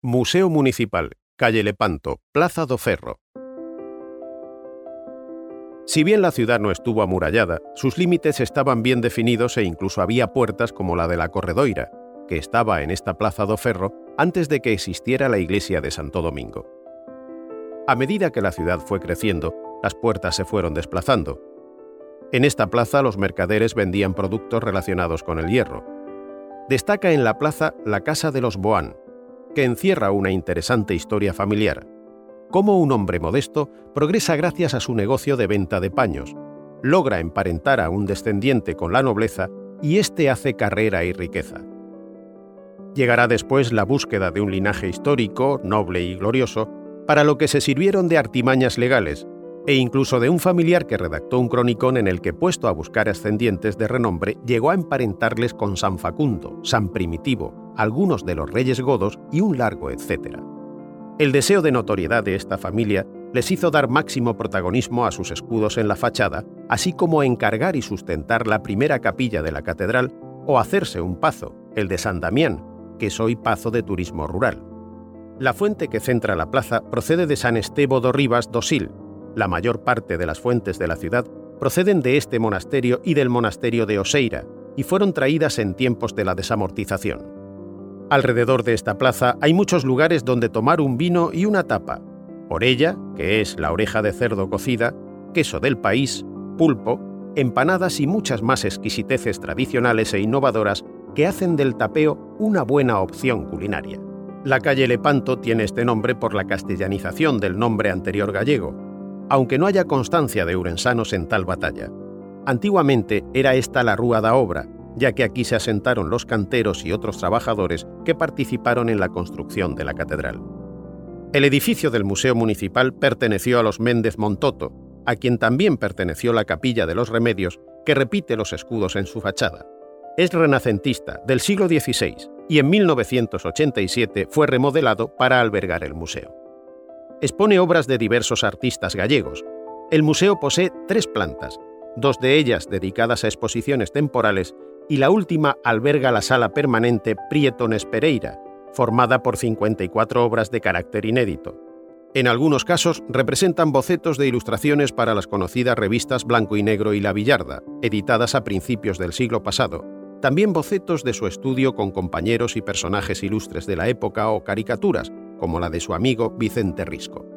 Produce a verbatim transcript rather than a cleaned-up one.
Museo Municipal, calle Lepanto, Plaza do Ferro. Si bien la ciudad no estuvo amurallada, sus límites estaban bien definidos e incluso había puertas como la de la Corredoira, que estaba en esta Plaza do Ferro antes de que existiera la iglesia de Santo Domingo. A medida que la ciudad fue creciendo, las puertas se fueron desplazando. En esta plaza los mercaderes vendían productos relacionados con el hierro. Destaca en la plaza la Casa de los Boán, que encierra una interesante historia familiar. Cómo un hombre modesto progresa gracias a su negocio de venta de paños, logra emparentar a un descendiente con la nobleza y éste hace carrera y riqueza. Llegará después la búsqueda de un linaje histórico, noble y glorioso, para lo que se sirvieron de artimañas legales, e incluso de un familiar que redactó un cronicón en el que, puesto a buscar ascendientes de renombre, llegó a emparentarles con San Facundo, San Primitivo, algunos de los reyes godos y un largo etcétera. El deseo de notoriedad de esta familia les hizo dar máximo protagonismo a sus escudos en la fachada, así como encargar y sustentar la primera capilla de la catedral o hacerse un pazo, el de San Damián, que es hoy pazo de turismo rural. La fuente que centra la plaza procede de San Estevo do Rivas do Sil. La mayor parte de las fuentes de la ciudad proceden de este monasterio y del monasterio de Oseira, y fueron traídas en tiempos de la desamortización. Alrededor de esta plaza hay muchos lugares donde tomar un vino y una tapa. Orella, que es la oreja de cerdo cocida, queso del país, pulpo, empanadas y muchas más exquisiteces tradicionales e innovadoras que hacen del tapeo una buena opción culinaria. La calle Lepanto tiene este nombre por la castellanización del nombre anterior gallego, aunque no haya constancia de urensanos en tal batalla. Antiguamente era esta la Rúa da Obra, ya que aquí se asentaron los canteros y otros trabajadores que participaron en la construcción de la catedral. El edificio del Museo Municipal perteneció a los Méndez Montoto, a quien también perteneció la Capilla de los Remedios, que repite los escudos en su fachada. Es renacentista, del siglo dieciséis, y en mil novecientos ochenta y siete fue remodelado para albergar el museo. Expone obras de diversos artistas gallegos. El museo posee tres plantas, dos de ellas dedicadas a exposiciones temporales y la última alberga la sala permanente Prietones Pereira, formada por cincuenta y cuatro obras de carácter inédito. En algunos casos representan bocetos de ilustraciones para las conocidas revistas Blanco y Negro y La Villarda, editadas a principios del siglo pasado, también bocetos de su estudio con compañeros y personajes ilustres de la época o caricaturas, como la de su amigo Vicente Risco.